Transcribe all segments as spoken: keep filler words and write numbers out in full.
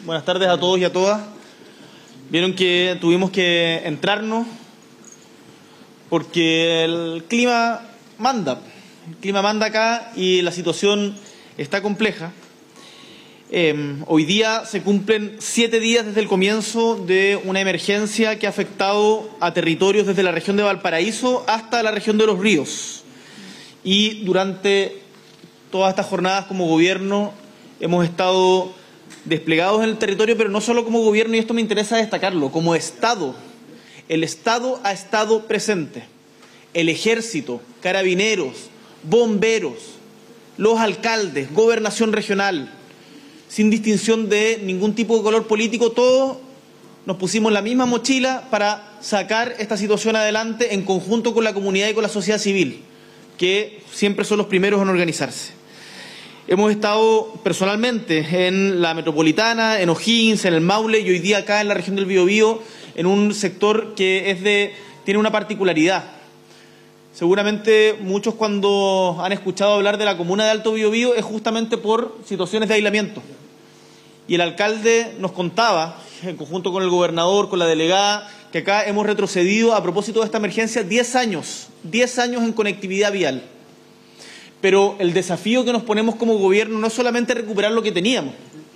Buenas tardes a todos y a todas. Vieron que tuvimos que entrarnos porque el clima manda. El clima manda acá y la situación está compleja. Eh, hoy día se cumplen siete días desde el comienzo de una emergencia que ha afectado a territorios desde la región de Valparaíso hasta la región de Los Ríos. Y durante todas estas jornadas como gobierno hemos estado desplegados en el territorio, pero no solo como gobierno, y esto me interesa destacarlo, como Estado. El Estado ha estado presente. El Ejército, Carabineros, bomberos, los alcaldes, gobernación regional, sin distinción de ningún tipo de color político, todos nos pusimos en la misma mochila para sacar esta situación adelante en conjunto con la comunidad y con la sociedad civil, que siempre son los primeros en organizarse. Hemos estado personalmente en la metropolitana, en O'Higgins, en el Maule y hoy día acá en la región del Biobío, en un sector que es de, tiene una particularidad. Seguramente muchos cuando han escuchado hablar de la comuna de Alto Biobío es justamente por situaciones de aislamiento. Y el alcalde nos contaba, en conjunto con el gobernador, con la delegada, que acá hemos retrocedido a propósito de esta emergencia diez años, diez años en conectividad vial. Pero el desafío que nos ponemos como gobierno no es solamente recuperar lo que teníamos,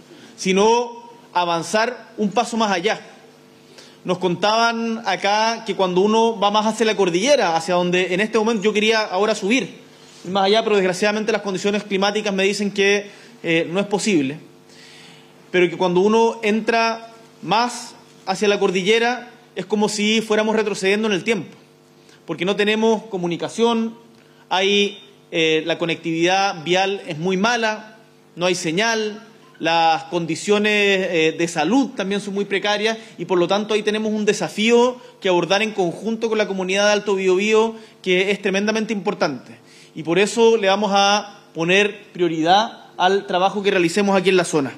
sino avanzar un paso más allá. Nos contaban acá que cuando uno va más hacia la cordillera, hacia donde en este momento yo quería ahora subir, más allá, pero desgraciadamente las condiciones climáticas me dicen que eh, no es posible, pero que cuando uno entra más hacia la cordillera es como si fuéramos retrocediendo en el tiempo, porque no tenemos comunicación, hay... Eh, la conectividad vial es muy mala, no hay señal, las condiciones eh, de salud también son muy precarias y por lo tanto ahí tenemos un desafío que abordar en conjunto con la comunidad de Alto Biobío que es tremendamente importante. Y por eso le vamos a poner prioridad al trabajo que realicemos aquí en la zona.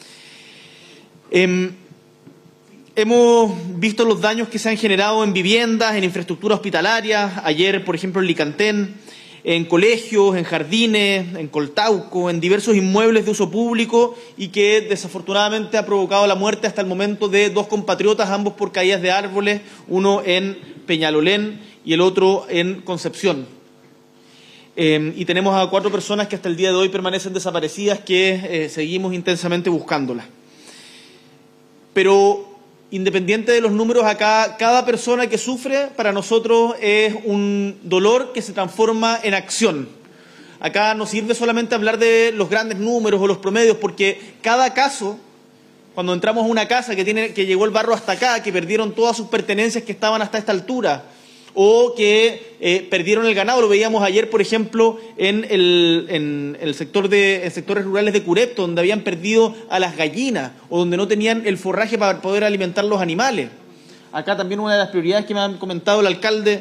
Eh, hemos visto los daños que se han generado en viviendas, en infraestructura hospitalaria. Ayer, por ejemplo, en Licantén, en colegios, en jardines, en Coltauco, en diversos inmuebles de uso público y que desafortunadamente ha provocado la muerte hasta el momento de dos compatriotas, ambos por caídas de árboles, uno en Peñalolén y el otro en Concepción. Eh, y tenemos a cuatro personas que hasta el día de hoy permanecen desaparecidas, que eh, seguimos intensamente buscándolas. Pero independiente de los números, acá cada persona que sufre para nosotros es un dolor que se transforma en acción. Acá no sirve solamente hablar de los grandes números o los promedios, porque cada caso, cuando entramos a una casa que, tiene, que llegó el barro hasta acá, que perdieron todas sus pertenencias que estaban hasta esta altura, o que eh, perdieron el ganado, lo veíamos ayer, por ejemplo, en el, en el sector de en sectores rurales de Curepto, donde habían perdido a las gallinas o donde no tenían el forraje para poder alimentar los animales. Acá también una de las prioridades que me ha comentado el alcalde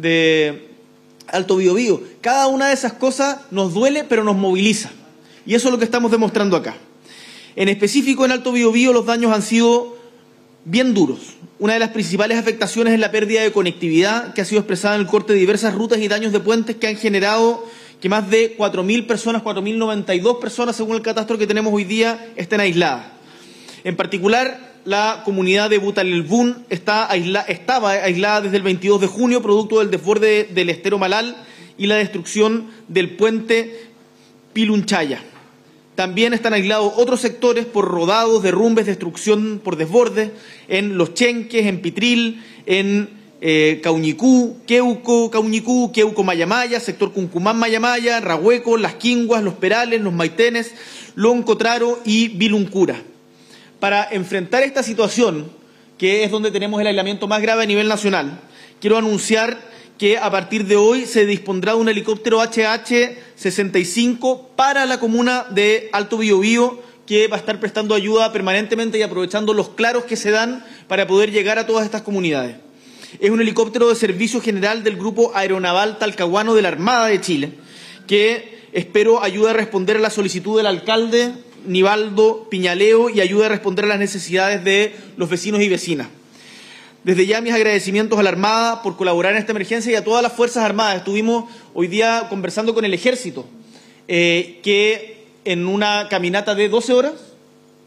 de Alto Biobío. Cada una de esas cosas nos duele, pero nos moviliza. Y eso es lo que estamos demostrando acá. En específico, en Alto Biobío los daños han sido bien duros. Una de las principales afectaciones es la pérdida de conectividad que ha sido expresada en el corte de diversas rutas y daños de puentes que han generado que más de cuatro mil personas, cuatro mil noventa y dos personas, según el catastro que tenemos hoy día, estén aisladas. En particular, la comunidad de Butalelbún está aisla, estaba aislada desde el veintidós de junio, producto del desborde del estero Malal y la destrucción del puente Pilunchaya. También están aislados otros sectores por rodados, derrumbes, destrucción por desbordes, en Los Chenques, en Pitril, en eh, Cauñicú, Queuco, Cauñicú, Queuco, Mayamaya, sector Cuncumán, Mayamaya, Rahueco, Las Quinguas, Los Perales, Los Maitenes, Loncotraro y Viluncura. Para enfrentar esta situación, que es donde tenemos el aislamiento más grave a nivel nacional, quiero anunciar que a partir de hoy se dispondrá de un helicóptero H H sesenta y cinco para la comuna de Alto Biobío, que va a estar prestando ayuda permanentemente y aprovechando los claros que se dan para poder llegar a todas estas comunidades. Es un helicóptero de servicio general del Grupo Aeronaval Talcahuano de la Armada de Chile, que espero ayude a responder a la solicitud del alcalde Nivaldo Piñaleo y ayude a responder a las necesidades de los vecinos y vecinas. Desde ya mis agradecimientos a la Armada por colaborar en esta emergencia y a todas las Fuerzas Armadas. Estuvimos hoy día conversando con el Ejército, eh, que en una caminata de doce horas,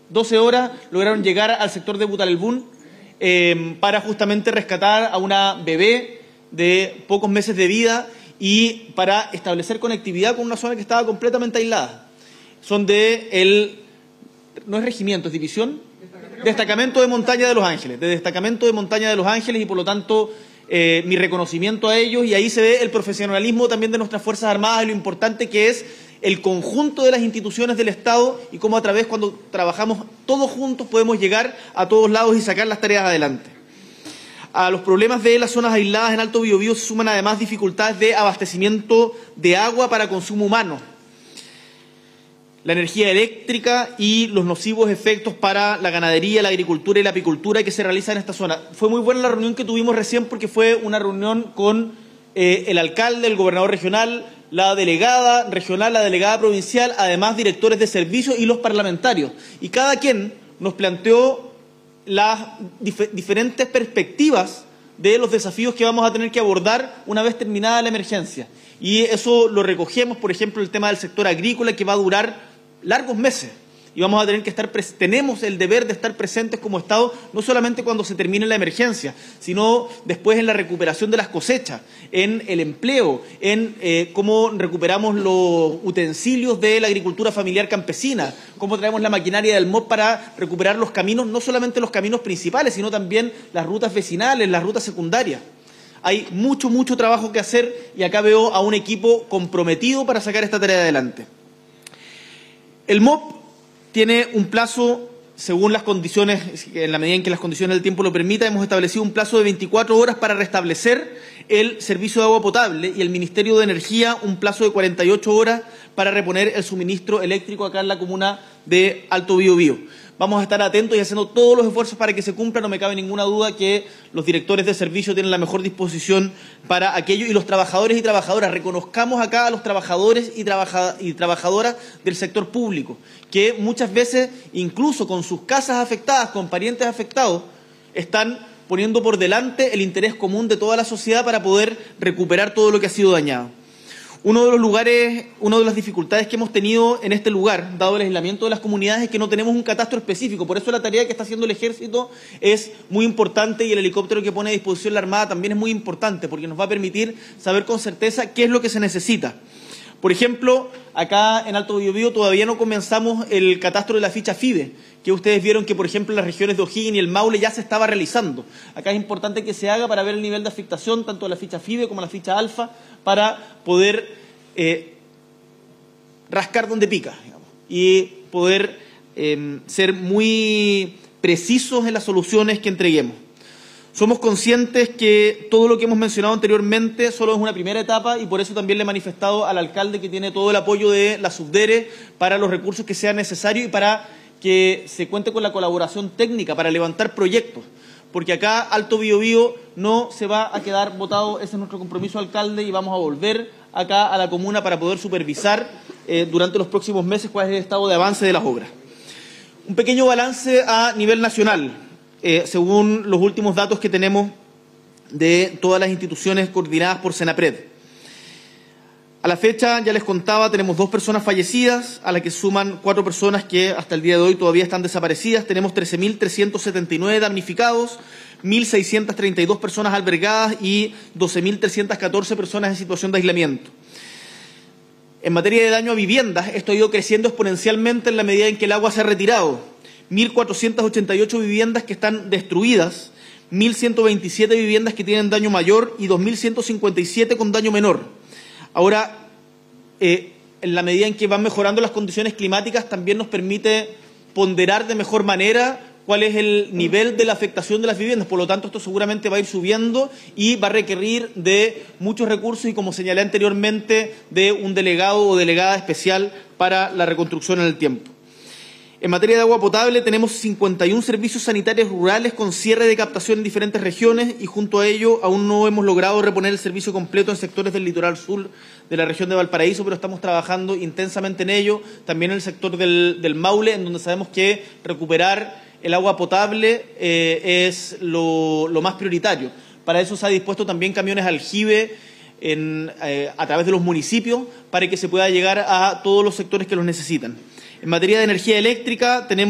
doce horas lograron llegar al sector de Butalelbún eh, para justamente rescatar a una bebé de pocos meses de vida y para establecer conectividad con una zona que estaba completamente aislada. Son de el, no es regimiento, es división, destacamento de montaña de Los Ángeles, de destacamento de montaña de Los Ángeles y por lo tanto eh, mi reconocimiento a ellos, y ahí se ve el profesionalismo también de nuestras Fuerzas Armadas y lo importante que es el conjunto de las instituciones del Estado y cómo a través, cuando trabajamos todos juntos, podemos llegar a todos lados y sacar las tareas adelante. A los problemas de las zonas aisladas en Alto Biobío se suman además dificultades de abastecimiento de agua para consumo humano, la energía eléctrica y los nocivos efectos para la ganadería, la agricultura y la apicultura que se realizan en esta zona. Fue muy buena la reunión que tuvimos recién porque fue una reunión con eh, el alcalde, el gobernador regional, la delegada regional, la delegada provincial, además directores de servicios y los parlamentarios. Y cada quien nos planteó las dif- diferentes perspectivas de los desafíos que vamos a tener que abordar una vez terminada la emergencia. Y eso lo recogemos, por ejemplo, el tema del sector agrícola, que va a durar largos meses. Y vamos a tener que estar, tenemos el deber de estar presentes como Estado, no solamente cuando se termine la emergencia, sino después en la recuperación de las cosechas, en el empleo, en eh, cómo recuperamos los utensilios de la agricultura familiar campesina, cómo traemos la maquinaria del M O P para recuperar los caminos, no solamente los caminos principales, sino también las rutas vecinales, las rutas secundarias. Hay mucho, mucho trabajo que hacer y acá veo a un equipo comprometido para sacar esta tarea adelante. El M O P tiene un plazo, según las condiciones, en la medida en que las condiciones del tiempo lo permitan, hemos establecido un plazo de veinticuatro horas para restablecer el servicio de agua potable y el Ministerio de Energía un plazo de cuarenta y ocho horas para reponer el suministro eléctrico acá en la comuna de Alto Biobío. Vamos a estar atentos y haciendo todos los esfuerzos para que se cumpla. No me cabe ninguna duda que los directores de servicio tienen la mejor disposición para aquello y los trabajadores y trabajadoras. Reconozcamos acá a los trabajadores y, trabaja, y trabajadoras del sector público, que muchas veces, incluso con sus casas afectadas, con parientes afectados, están poniendo por delante el interés común de toda la sociedad para poder recuperar todo lo que ha sido dañado. Uno de los lugares, una de las dificultades que hemos tenido en este lugar, dado el aislamiento de las comunidades, es que no tenemos un catastro específico. Por eso la tarea que está haciendo el Ejército es muy importante y el helicóptero que pone a disposición la Armada también es muy importante porque nos va a permitir saber con certeza qué es lo que se necesita. Por ejemplo, acá en Alto Biobío todavía no comenzamos el catastro de la ficha FIBE, que ustedes vieron que, por ejemplo, en las regiones de O'Higgins y el Maule ya se estaba realizando. Acá es importante que se haga para ver el nivel de afectación, tanto de la ficha FIBE como la ficha alfa, para poder eh, rascar donde pica, digamos, y poder eh, ser muy precisos en las soluciones que entreguemos. Somos conscientes que todo lo que hemos mencionado anteriormente solo es una primera etapa y por eso también le he manifestado al alcalde que tiene todo el apoyo de la Subdere para los recursos que sean necesarios y para que se cuente con la colaboración técnica para levantar proyectos. Porque acá Alto Biobío no se va a quedar botado, ese es nuestro compromiso, alcalde, y vamos a volver acá a la comuna para poder supervisar eh, durante los próximos meses cuál es el estado de avance de las obras. Un pequeño balance a nivel nacional. Eh, según los últimos datos que tenemos de todas las instituciones coordinadas por Senapred. A la fecha, ya les contaba, tenemos dos personas fallecidas, a las que suman cuatro personas que hasta el día de hoy todavía están desaparecidas. Tenemos trece mil trescientos setenta y nueve damnificados, mil seiscientas treinta y dos personas albergadas y doce mil trescientas catorce personas en situación de aislamiento. En materia de daño a viviendas, esto ha ido creciendo exponencialmente en la medida en que el agua se ha retirado. mil cuatrocientas ochenta y ocho viviendas que están destruidas, mil ciento veintisiete viviendas que tienen daño mayor y dos mil ciento cincuenta y siete con daño menor. Ahora, eh, en la medida en que van mejorando las condiciones climáticas, también nos permite ponderar de mejor manera cuál es el nivel de la afectación de las viviendas. Por lo tanto, esto seguramente va a ir subiendo y va a requerir de muchos recursos y, como señalé anteriormente, de un delegado o delegada especial para la reconstrucción en el tiempo. En materia de agua potable tenemos cincuenta y uno servicios sanitarios rurales con cierre de captación en diferentes regiones y junto a ello aún no hemos logrado reponer el servicio completo en sectores del litoral sur de la región de Valparaíso, pero estamos trabajando intensamente en ello, también en el sector del, del Maule, en donde sabemos que recuperar el agua potable eh, es lo, lo más prioritario. Para eso se ha dispuesto también camiones aljibe en, eh, a través de los municipios para que se pueda llegar a todos los sectores que los necesitan. En materia de energía eléctrica tenemos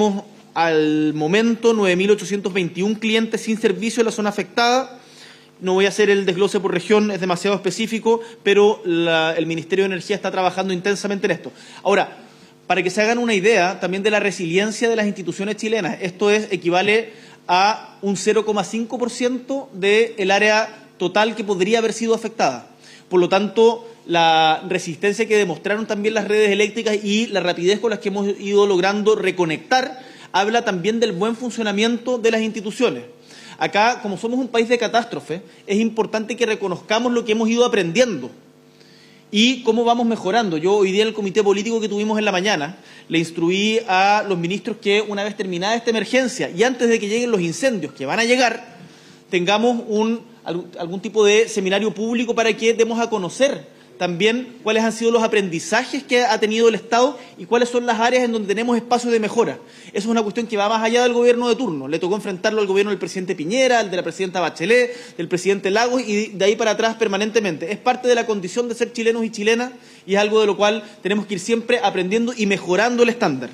al momento nueve mil ochocientos veintiún clientes sin servicio en la zona afectada. No voy a hacer el desglose por región, es demasiado específico, pero la, el Ministerio de Energía está trabajando intensamente en esto. Ahora, para que se hagan una idea también de la resiliencia de las instituciones chilenas, esto es, equivale a un cero coma cinco por ciento del área total que podría haber sido afectada. Por lo tanto, la resistencia que demostraron también las redes eléctricas y la rapidez con la que hemos ido logrando reconectar, habla también del buen funcionamiento de las instituciones. Acá, como somos un país de catástrofe, es importante que reconozcamos lo que hemos ido aprendiendo y cómo vamos mejorando. Yo hoy día en el comité político que tuvimos en la mañana le instruí a los ministros que una vez terminada esta emergencia y antes de que lleguen los incendios que van a llegar, tengamos un, algún tipo de seminario público para que demos a conocer también cuáles han sido los aprendizajes que ha tenido el Estado y cuáles son las áreas en donde tenemos espacio de mejora. Eso es una cuestión que va más allá del gobierno de turno. Le tocó enfrentarlo al gobierno del presidente Piñera, al de la presidenta Bachelet, del presidente Lagos y de ahí para atrás permanentemente. Es parte de la condición de ser chilenos y chilenas y es algo de lo cual tenemos que ir siempre aprendiendo y mejorando el estándar.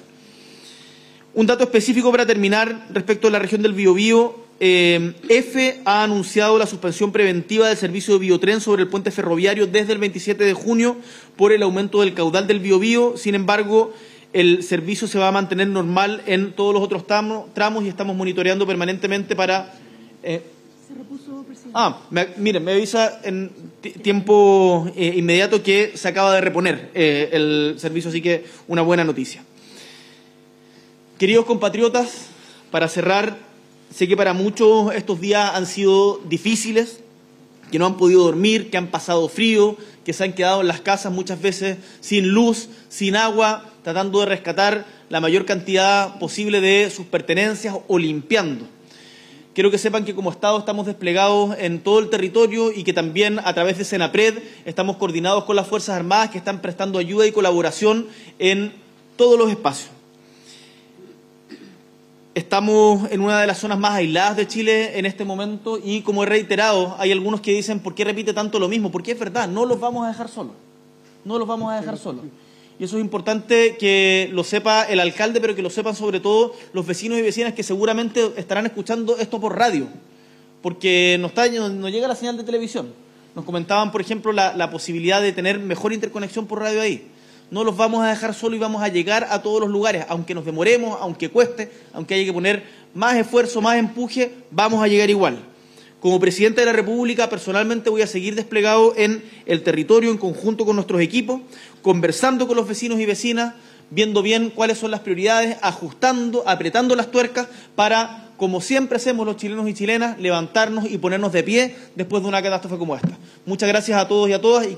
Un dato específico para terminar respecto a la región del Biobío. Eh, F ha anunciado la suspensión preventiva del servicio de Biotren sobre el puente ferroviario desde el veintisiete de junio por el aumento del caudal del Biobío. Sin embargo, el servicio se va a mantener normal en todos los otros tramos, tramos y estamos monitoreando permanentemente para... Eh, se repuso, presidente. Ah, me, miren, me avisa en tiempo eh, inmediato que se acaba de reponer eh, el servicio, así que una buena noticia. Queridos compatriotas, para cerrar... Sé que para muchos estos días han sido difíciles, que no han podido dormir, que han pasado frío, que se han quedado en las casas muchas veces sin luz, sin agua, tratando de rescatar la mayor cantidad posible de sus pertenencias o limpiando. Quiero que sepan que como Estado estamos desplegados en todo el territorio y que también a través de Senapred estamos coordinados con las Fuerzas Armadas que están prestando ayuda y colaboración en todos los espacios. Estamos en una de las zonas más aisladas de Chile en este momento y, como he reiterado, hay algunos que dicen ¿por qué repite tanto lo mismo? Porque es verdad, no los vamos a dejar solos. No los vamos a dejar solos. Y eso es importante que lo sepa el alcalde, pero que lo sepan sobre todo los vecinos y vecinas que seguramente estarán escuchando esto por radio, porque no, está, no, no llega la señal de televisión. Nos comentaban, por ejemplo, la, la posibilidad de tener mejor interconexión por radio ahí. No los vamos a dejar solos y vamos a llegar a todos los lugares, aunque nos demoremos, aunque cueste, aunque haya que poner más esfuerzo, más empuje, vamos a llegar igual. Como presidente de la República, personalmente voy a seguir desplegado en el territorio en conjunto con nuestros equipos, conversando con los vecinos y vecinas, viendo bien cuáles son las prioridades, ajustando, apretando las tuercas para, como siempre hacemos los chilenos y chilenas, levantarnos y ponernos de pie después de una catástrofe como esta. Muchas gracias a todos y a todas. Y